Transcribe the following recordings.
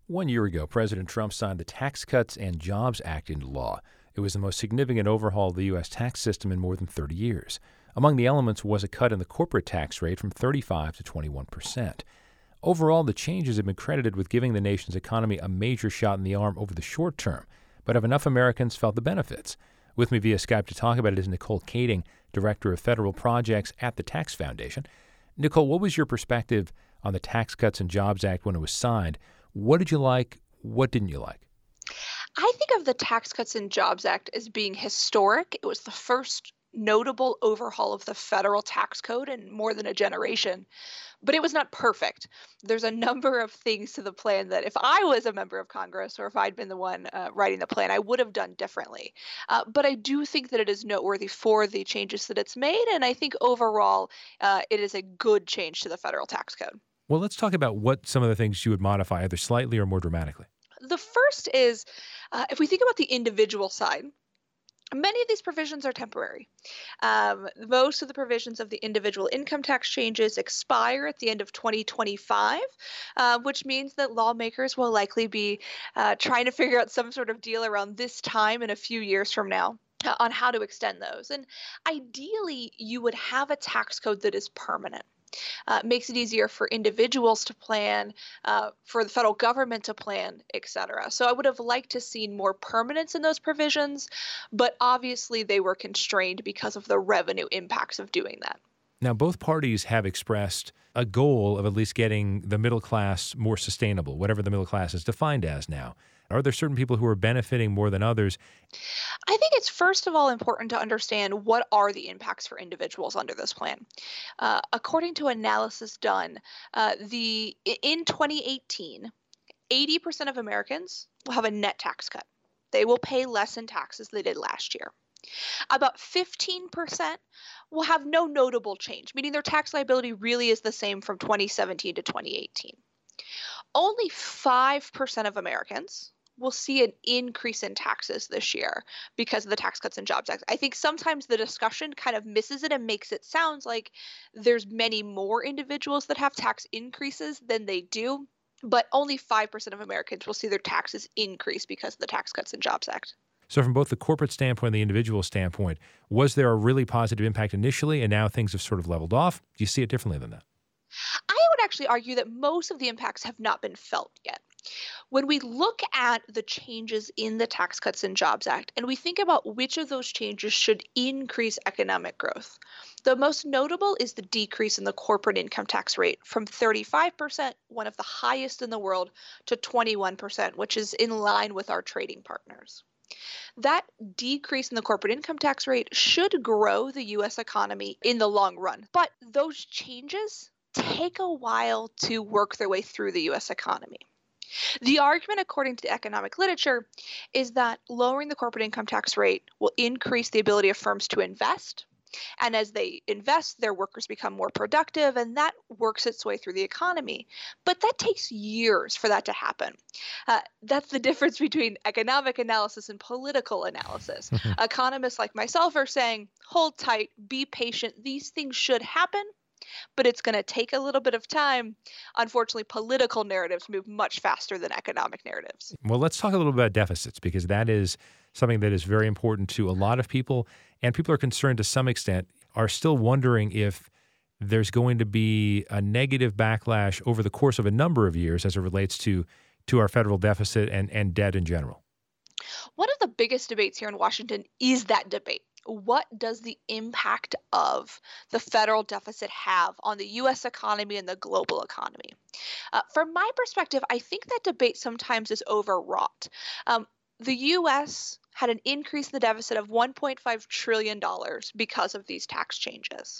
1 year ago, President Trump signed the Tax Cuts and Jobs Act into law. It was the most significant overhaul of the U.S. tax system in more than 30 years. Among the elements was a cut in the corporate tax rate from 35 to 21%. Overall, the changes have been credited with giving the nation's economy a major shot in the arm over the short term, but have enough Americans felt the benefits? With me via Skype to talk about it is Nicole Kading, Director of Federal Projects at the Tax Foundation. Nicole, what was your perspective on the Tax Cuts and Jobs Act when it was signed? What did you like? What didn't you like? I think of the Tax Cuts and Jobs Act as being historic. It was the first notable overhaul of the federal tax code in more than a generation, but it was not perfect. There's a number of things to the plan that if I was a member of Congress or if I'd been the one writing the plan, I would have done differently. But I do think that it is noteworthy for the changes that it's made, and I think overall it is a good change to the federal tax code. Well, let's talk about what some of the things you would modify, either slightly or more dramatically. The first is if we think about the individual side, many of these provisions are temporary. Most of the provisions of the individual income tax changes expire at the end of 2025, which means that lawmakers will likely be trying to figure out some sort of deal around this time in a few years from now on how to extend those. And ideally, you would have a tax code that is permanent. Makes it easier for individuals to plan, for the federal government to plan, et cetera. So I would have liked to see more permanence in those provisions, but obviously they were constrained because of the revenue impacts of doing that. Now, both parties have expressed a goal of at least getting the middle class more sustainable, whatever the middle class is defined as now. Are there certain people who are benefiting more than others? I think it's first of all important to understand what are the impacts for individuals under this plan. According to analysis done, in 2018, 80% of Americans will have a net tax cut. They will pay less in taxes than they did last year. About 15% will have no notable change, meaning their tax liability really is the same from 2017 to 2018. Only 5% of Americans will see an increase in taxes this year because of the Tax Cuts and Jobs Act. I think sometimes the discussion kind of misses it and makes it sound like there's many more individuals that have tax increases than they do, but only 5% of Americans will see their taxes increase because of the Tax Cuts and Jobs Act. So from both the corporate standpoint and the individual standpoint, was there a really positive impact initially and now things have sort of leveled off? Do you see it differently than that? I would actually argue that most of the impacts have not been felt yet. When we look at the changes in the Tax Cuts and Jobs Act and we think about which of those changes should increase economic growth, the most notable is the decrease in the corporate income tax rate from 35%, one of the highest in the world, to 21%, which is in line with our trading partners. That decrease in the corporate income tax rate should grow the U.S. economy in the long run. But those changes take a while to work their way through the U.S. economy. The argument, according to the economic literature, is that lowering the corporate income tax rate will increase the ability of firms to invest. And as they invest, their workers become more productive, and that works its way through the economy. But that takes years for that to happen. That's the difference between economic analysis and political analysis. Economists like myself are saying, hold tight, be patient. These things should happen, but it's going to take a little bit of time. Unfortunately, political narratives move much faster than economic narratives. Well, let's talk a little about deficits, because that is something that is very important to a lot of people, and people are concerned to some extent, are still wondering if there's going to be a negative backlash over the course of a number of years as it relates to our federal deficit and debt in general. One of the biggest debates here in Washington is that debate. What does the impact of the federal deficit have on the U.S. economy and the global economy? From my perspective, I think that debate sometimes is overwrought. The U.S. had an increase in the deficit of $1.5 trillion because of these tax changes.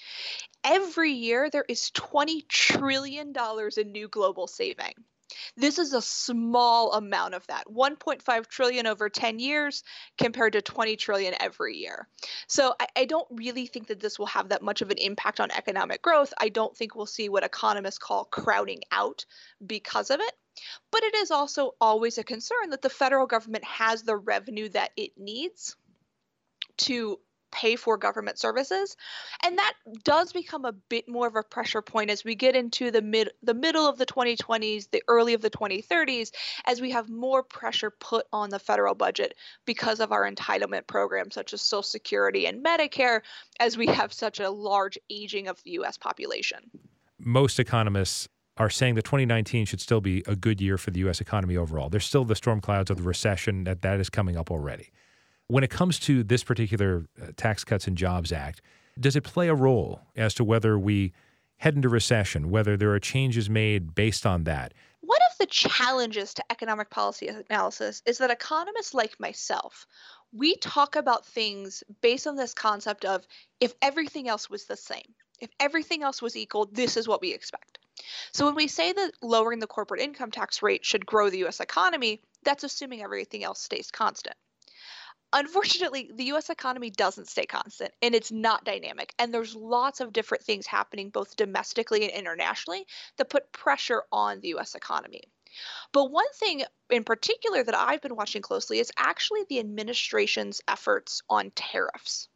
Every year, there is $20 trillion in new global saving. This is a small amount of that, 1.5 trillion over 10 years compared to 20 trillion every year. So I don't really think that this will have that much of an impact on economic growth. I don't think we'll see what economists call crowding out because of it. But it is also always a concern that the federal government has the revenue that it needs to pay for government services. And that does become a bit more of a pressure point as we get into the middle of the 2020s, the early of the 2030s, as we have more pressure put on the federal budget because of our entitlement programs such as Social Security and Medicare, as we have such a large aging of the U.S. population. Most economists are saying that 2019 should still be a good year for the U.S. economy overall. There's still the storm clouds of the recession that is coming up already. When it comes to this particular Tax Cuts and Jobs Act, does it play a role as to whether we head into recession, whether there are changes made based on that? One of the challenges to economic policy analysis is that economists like myself, we talk about things based on this concept of if everything else was the same, if everything else was equal, this is what we expect. So when we say that lowering the corporate income tax rate should grow the U.S. economy, that's assuming everything else stays constant. Unfortunately, the U.S. economy doesn't stay constant, and it's not dynamic. And there's lots of different things happening both domestically and internationally that put pressure on the U.S. economy. But one thing in particular that I've been watching closely is actually the administration's efforts on tariffs.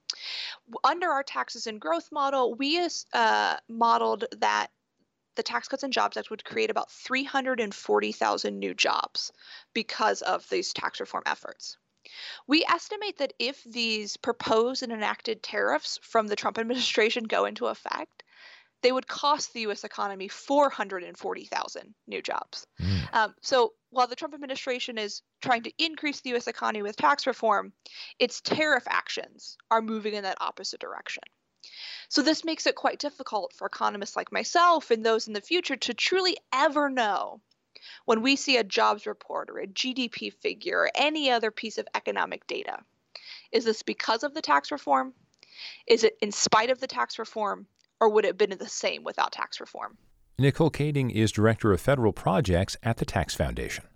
Under our taxes and growth model, we modeled that the Tax Cuts and Jobs Act would create about 340,000 new jobs because of these tax reform efforts. We estimate that if these proposed and enacted tariffs from the Trump administration go into effect, they would cost the U.S. economy 440,000 new jobs. So while the Trump administration is trying to increase the U.S. economy with tax reform, its tariff actions are moving in that opposite direction. So this makes it quite difficult for economists like myself and those in the future to truly ever know when we see a jobs report or a GDP figure or any other piece of economic data. Is this because of the tax reform? Is it in spite of the tax reform? Or would it have been the same without tax reform? Nicole Kading is Director of Federal Projects at the Tax Foundation.